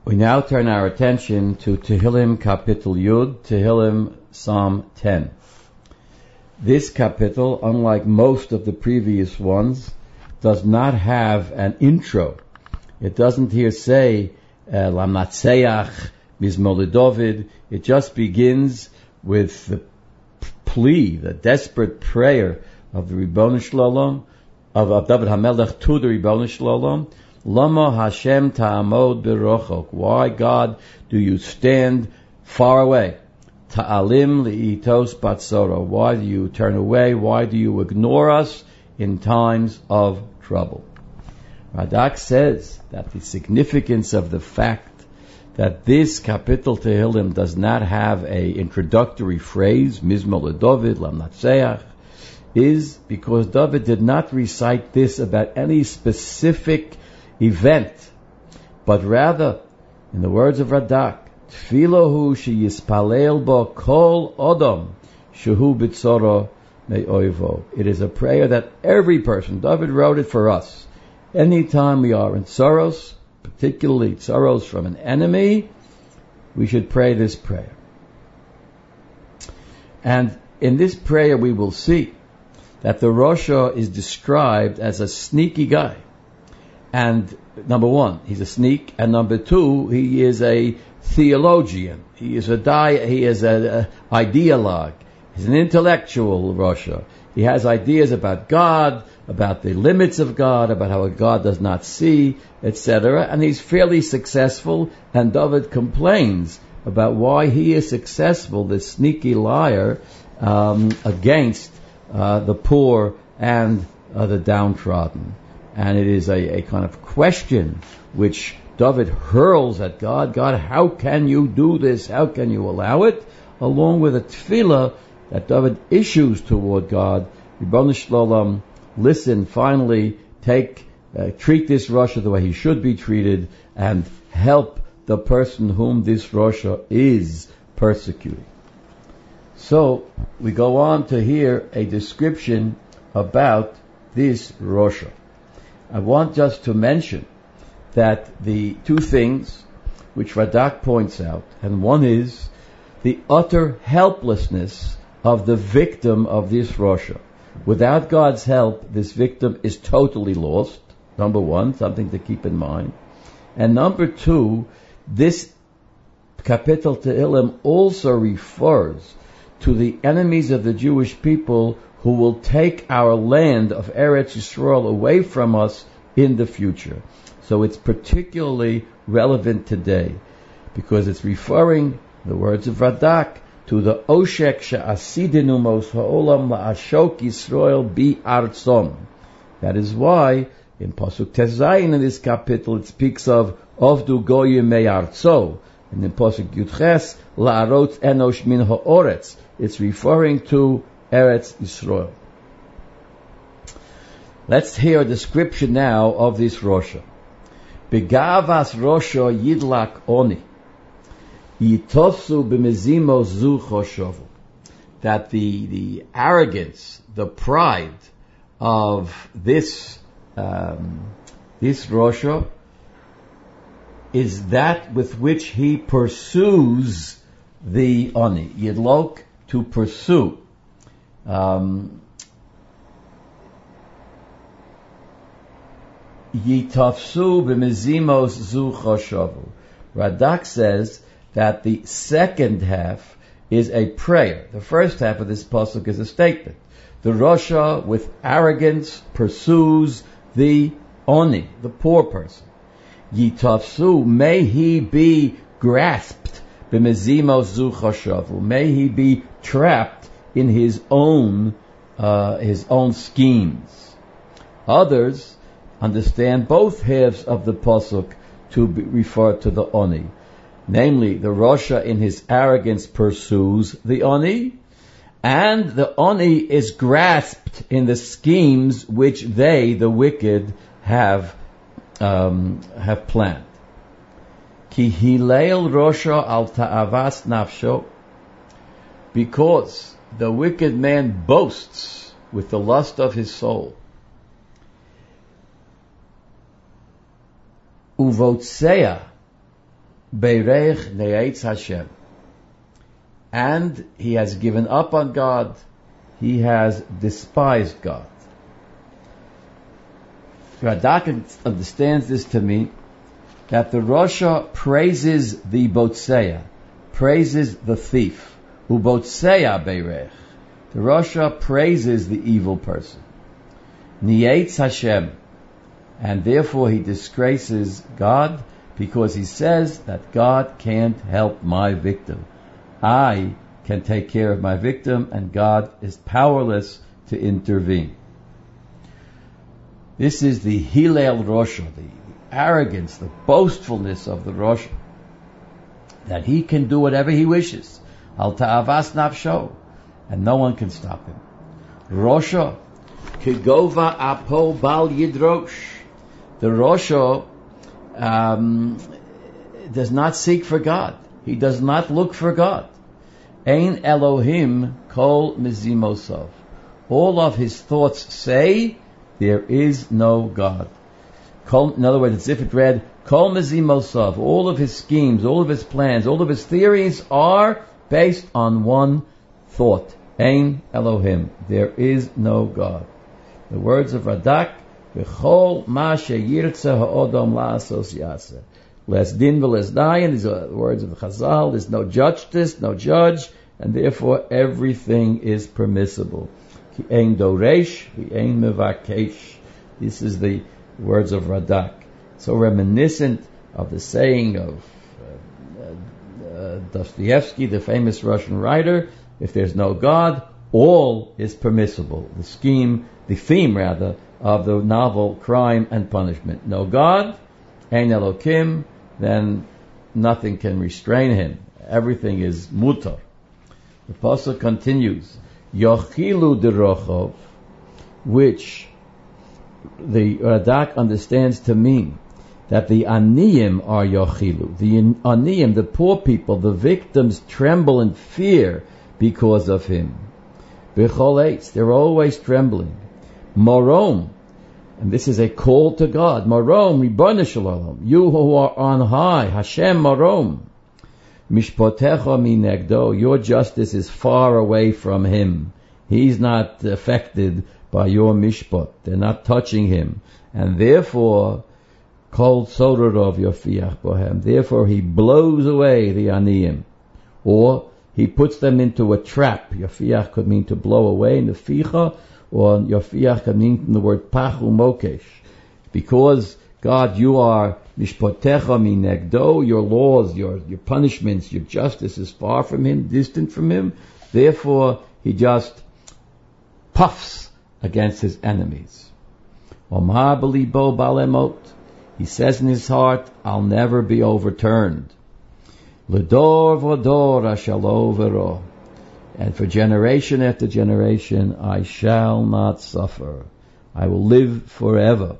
We now turn our attention to Tehillim Kapitel Yud, Tehillim Psalm 10. This kapitel, unlike most of the previous ones, does not have an intro. It doesn't here say, Lamatseach, Mizmor David. It just begins with the plea, the desperate prayer of the Ribbono Shel Olam, of David HaMelech to the Ribbono Shel Olam. Lama Hashem ta'amod b'rochok. Why, God, do you stand far away? Ta'alim li'itos batzora. Why do you turn away? Why do you ignore us in times of trouble? Radak says that the significance of the fact that this kapitel Tehillim does not have a introductory phrase, Mizmor David, Lamnatseach, is because David did not recite this about any specific event, but rather, in the words of Radak, Tfilahu sheyispalel bo kol odom shehu b'tzoro me'oivo. It is a prayer that every person, David wrote it for us, anytime we are in sorrows, particularly sorrows from an enemy, we should pray this prayer. And in this prayer we will see that the Rosha is described as a sneaky guy. And number one, he's a sneak, and number two, he is a theologian. He is an ideologue. He's an intellectual Rosha. He has ideas about God, about the limits of God, about how God does not see, etc. And he's fairly successful, and David complains about why he is successful, this sneaky liar, against the poor and the downtrodden. And it is a kind of question which David hurls at God. God, how can you do this? How can you allow it? Along with a tefillah that David issues toward God. Ribbono Shel Olam, listen, finally, treat this Rasha the way he should be treated, and help the person whom this Rasha is persecuting. So, we go on to hear a description about this Rasha. I want just to mention that the two things which Radak points out, and one is the utter helplessness of the victim of this Rasha. Without God's help, this victim is totally lost. Number one, something to keep in mind. And number two, this Kapitel Tehillim also refers to the enemies of the Jewish people who will take our land of Eretz Yisrael away from us in the future. So it's particularly relevant today because it's referring, the words of Radak, to the Oshek she'asidinu mos ha'olam la'ashok Yisrael bi artzom. That is why in Pasuk Tezayin in this kapitel it speaks of Ovdu goyim me'artzo, and in Pasuk Yudches la'arotz enosh min ha'oretz. It's referring to Eretz Yisrael. Let's hear a description now of this Rosha. Begavas Rosha yidlak oni, yitosu b'mezimo zu choshovu. That the arrogance, the pride of this Rosha is that with which he pursues the oni. Yidlok, to pursue. Yitafsu b'mezimos zu choshavu. Radak says that the second half is a prayer. The first half of this pasuk is a statement. The Rasha, with arrogance, pursues the oni, the poor person. Yitafsu, may he be grasped b'mezimos zu choshavu. May he be trapped in his own schemes. Others understand both halves of the pasuk to refer to the oni, namely the Rasha in his arrogance pursues the oni, and the oni is grasped in the schemes which they, the wicked, have planned. Ki hileil Rasha al ta'avas nafsho, because the wicked man boasts with the lust of his soul. Uvotseya, Beirech ne'etz Hashem. And he has given up on God. He has despised God. Radak understands this to mean that the Rasha praises the Botseya, praises the thief. Ubotseya beirech. The Rasha praises the evil person. Nietz Hashem. And therefore he disgraces God because he says that God can't help my victim. I can take care of my victim and God is powerless to intervene. This is the Hillel Rasha, the arrogance, the boastfulness of the Rasha, that he can do whatever he wishes. Al ta'avas nafsho, and no one can stop him. Rasha, kigova apo bal yidrosh. The Rasha does not seek for God. He does not look for God. Ein Elohim kol mizimosov. All of his thoughts say there is no God. In other words, it's if it read kol mizimosov. All of his schemes, all of his plans, all of his theories are based on one thought. Ein Elohim. There is no God. The words of Radak, V'chol ma sheyirtze ha'odom la'asos yaseh. Less din v'less dayan. These are the words of the Chazal. There's no justice, no judge, and therefore everything is permissible. Ki ein doresh, ki ein mevakesh. This is the words of Radak. So reminiscent of the saying of Dostoevsky, the famous Russian writer, if there's no God, all is permissible. The theme of the novel Crime and Punishment. No God, ein Elokim, then nothing can restrain him. Everything is mutar. The pasuk continues, Yochilu derochov, which the Radak understands to mean that the aniyim are yochilu. The aniyim, the poor people, the victims, tremble in fear because of him. B'chol eitz, they're always trembling. Morom, and this is a call to God. Morom, Ribono Shel Olam, you who are on high, Hashem Morom. Mishpotecha minegdo, your justice is far away from him. He's not affected by your mishpot. They're not touching him. And therefore, kol sororov yofiach bohem. Therefore he blows away the aniyim. Or he puts them into a trap. Yofiach could mean to blow away in the ficha, or yofiach could mean from the word pachu mokesh. Because God, you are mishpotecha minegdo, your laws, your punishments, your justice is far from him, distant from him. Therefore, he just puffs against his enemies. Omar b'libo balemot. He says in his heart, I'll never be overturned. L'dor v'dor ashalo v'ro. And for generation after generation, I shall not suffer. I will live forever.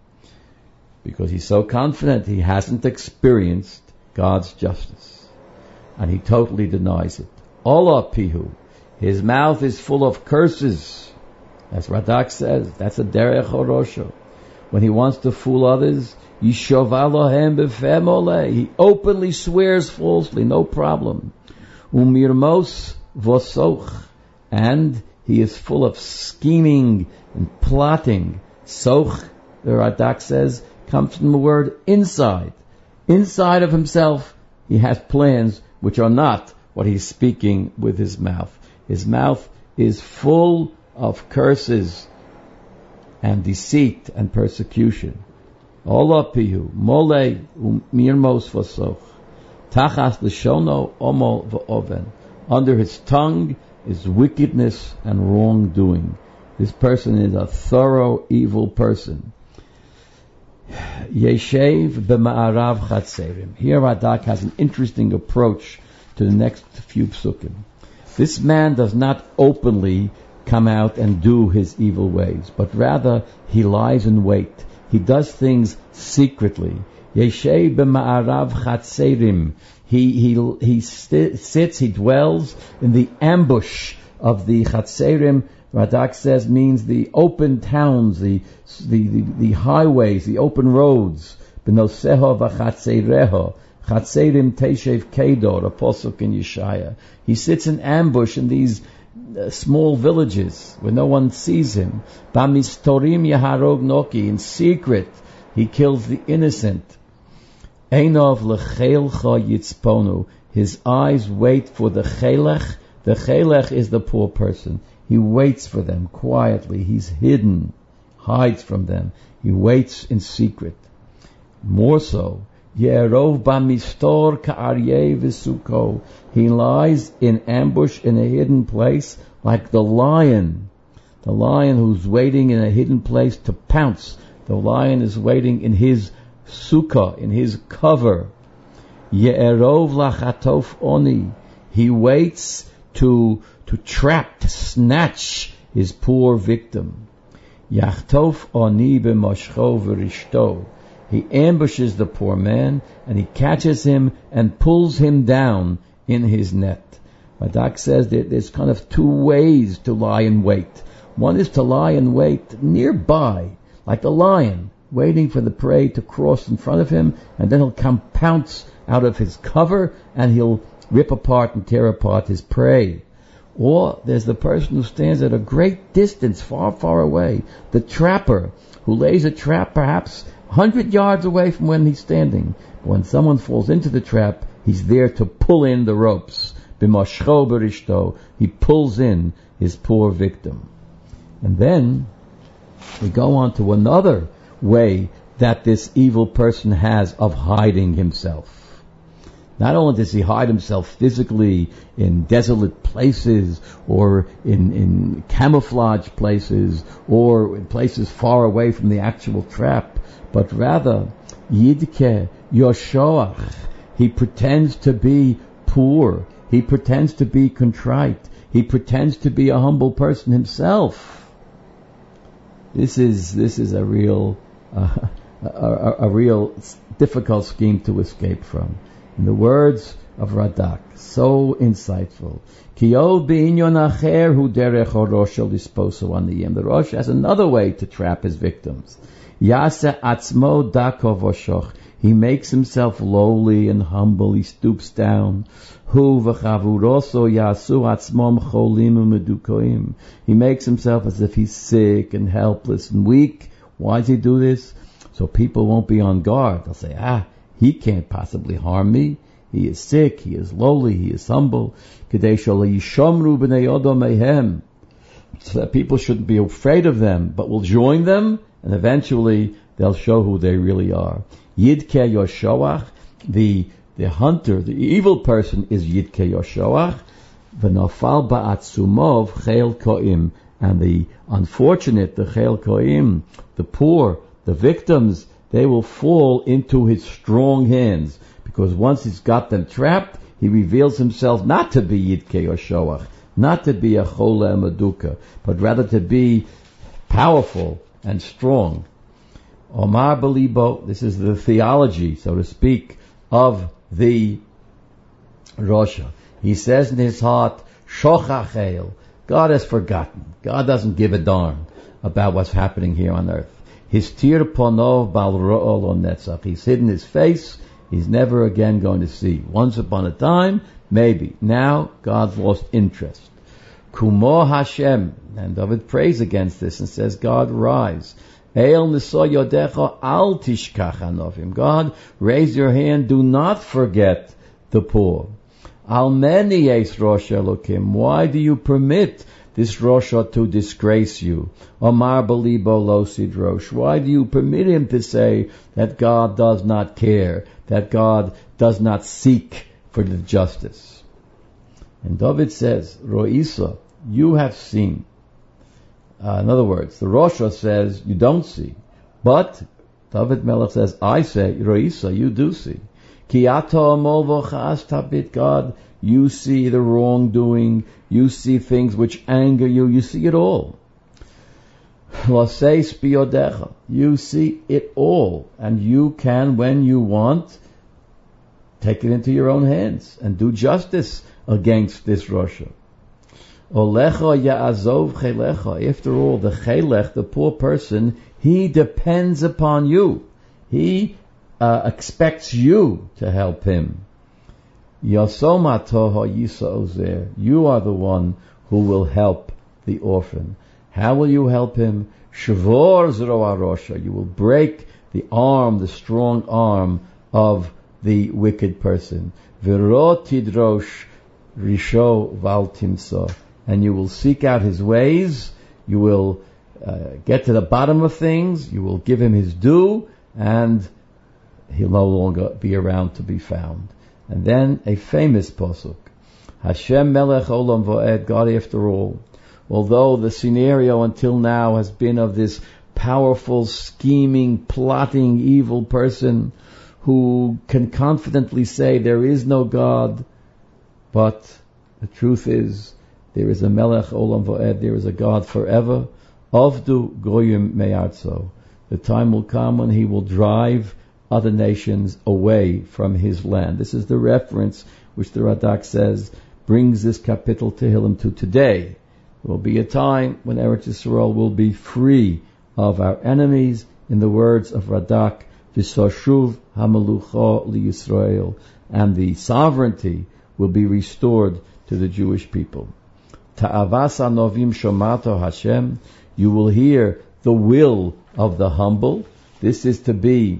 Because he's so confident he hasn't experienced God's justice. And he totally denies it. Ola pihu. His mouth is full of curses. As Radak says, that's a derech horosho. When he wants to fool others, Yishovalohem b'feh moleh. He openly swears falsely, no problem. Umirmos vosoch. And he is full of scheming and plotting. Soch, the Radak says, comes from the word inside. Inside of himself, he has plans which are not what he's speaking with his mouth. His mouth is full of curses and deceit and persecution. Ola pihu, mole mirmos vasoch. Tachas l'shono omo v'oven. Under his tongue is wickedness and wrongdoing. This person is a thorough evil person. Yeshev b'ma'arav chatzerim. Here Radak has an interesting approach to the next few psukim. This man does not openly come out and do his evil ways, but rather he lies in wait. He does things secretly. Yeshev b'ma'arav chatzerim. He sits, he dwells in the ambush of the chatzerim. Radak says means the open towns, the highways, the open roads. B'noseho v'chatzereho. Chatzerim Teshev Kedor, a pasuk in Yeshaya. He sits in ambush in these small villages where no one sees him. Bamistorim Yaharog Noki, in secret, he kills the innocent. Einov Lechelcha Yitzponu, his eyes wait for the Chelech. The Chelech is the poor person. He waits for them quietly. He's hidden, hides from them. He waits in secret. More so, Yerov bamistor ka'aryeh v'suko. He lies in ambush in a hidden place like the lion who's waiting in a hidden place to pounce. The lion is waiting in his sukkah, in his cover. Yerov lachatof oni. He waits to trap, to snatch his poor victim. Yachtof oni b'moshcho v'rishto. He ambushes the poor man, and he catches him and pulls him down in his net. Radak says that there's kind of two ways to lie in wait. One is to lie in wait nearby, like a lion, waiting for the prey to cross in front of him, and then he'll come pounce out of his cover, and he'll rip apart and tear apart his prey. Or there's the person who stands at a great distance, far, far away, the trapper, who lays a trap perhaps 100 yards away from when he's standing. When someone falls into the trap, he's there to pull in the ropes. B'moshcho berishto, he pulls in his poor victim. And then we go on to another way that this evil person has of hiding himself. Not only does he hide himself physically in desolate places or in camouflage places or in places far away from the actual trap, but rather, Yidke Yoshoach, he pretends to be poor, he pretends to be contrite, he pretends to be a humble person himself. This is a real difficult scheme to escape from. In the words of Radak, so insightful. Kiyo b'inyon acher hu derech horoshel disposo aniyim. The Rosh has another way to trap his victims. Yasa atzmo dako voshoch. He makes himself lowly and humble. He stoops down. Hu v'chavuroso yasu atzmom cholim u'medukoim. He makes himself as if he's sick and helpless and weak. Why does he do this? So people won't be on guard. They'll say, he can't possibly harm me. He is sick, he is lowly, he is humble. So that people shouldn't be afraid of them, but will join them, and eventually they'll show who they really are. Yidke Yoshoach, the hunter, the evil person is Yidke Yoshoach. V'nafal ba'atzumov chel koim. And the unfortunate, the chel koim, the poor, the victims, they will fall into his strong hands, because once he's got them trapped, he reveals himself not to be Yidke Yoshoach, not to be a Chole Meduka, but rather to be powerful and strong. Omar Belibo, this is the theology, so to speak, of the Rosha. He says in his heart, Shochachel, God has forgotten. God doesn't give a darn about what's happening here on earth. His tir ponov bal ro'ol on netzach. He's hidden his face. He's never again going to see. Once upon a time, maybe. Now, God's lost interest. Kumo Hashem. And David prays against this and says, God, rise. El niso yodecha al tishkach anovim. God, raise your hand. Do not forget the poor. Al meni es rosh Elokim. Why do you permit this Rosha to disgrace you? Omar belibo lo sidrosh. Why do you permit him to say that God does not care, that God does not seek for the justice? And David says, Ro'isa, you have seen. In other words, the Rosha says, you don't see. But David Melech says, I say, Ro'isa, you do see. Ki ato amol v'chas tabit. God, you see the wrongdoing, you see things which anger you, you see it all. Laseis biyodecha, you see it all, and you can, when you want, take it into your own hands and do justice against this Rosha. Olecha ya'azov chelecha. After all, the chelech, the poor person, he depends upon you. He expects you to help him. Yosomato ha'yisa ozer. You are the one who will help the orphan. How will you help him? Shavor zroa rosha. You will break the arm, the strong arm of the wicked person. V'ro tidrosh risho val timsa. And you will seek out his ways. You will get to the bottom of things. You will give him his due, and he'll no longer be around to be found. And then a famous pasuk, Hashem melech olam va'ed, God after all. Although the scenario until now has been of this powerful, scheming, plotting, evil person who can confidently say there is no God, but the truth is there is a melech olam va'ed, there is a God forever. Avdu goyim me'artso. The time will come when he will drive other nations away from his land. This is the reference which the Radak says brings this kapitel Tehillim to today. There will be a time when Eretz Yisrael will be free of our enemies, in the words of Radak, V'sashuv hamalucha liYisrael, and the sovereignty will be restored to the Jewish people. Ta'avas anovim shomato Hashem. You will hear the will of the humble. This is to be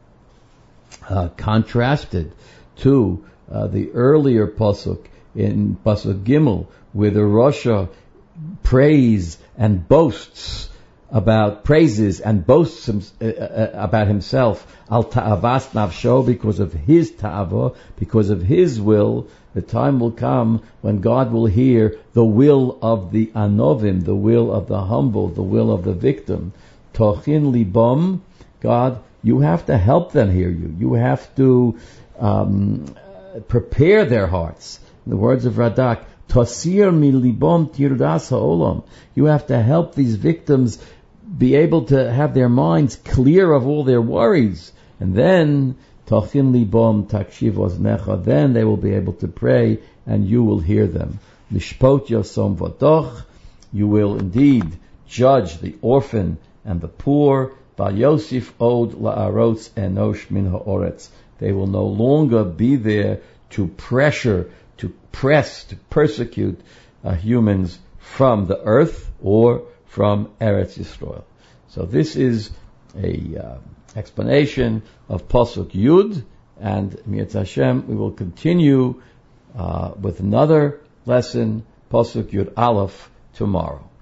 contrasted to the earlier pasuk in pasuk Gimel, where the Rasha praises and boasts about himself. Al ta'avas nafsho, because of his ta'ava, because of his will. The time will come when God will hear the will of the anovim, the will of the humble, the will of the victim. Tochin libam, God, you have to help them hear you. You have to prepare their hearts. In the words of Radak, Tosir mi libam tirdas ha'olam. You have to help these victims be able to have their minds clear of all their worries. And then, Tochin libam takshiv oznecha, then they will be able to pray and you will hear them. Nishpot yosom vadoch, you will indeed judge the orphan and the poor. Val Yosef od la'arotz enosh min ha'oretz. They will no longer be there to pressure, to press, to persecute humans from the earth or from Eretz Yisrael. So this is a explanation of Pasuk Yud, and Mi'at Hashem, we will continue with another lesson, Pasuk Yud Aleph, tomorrow.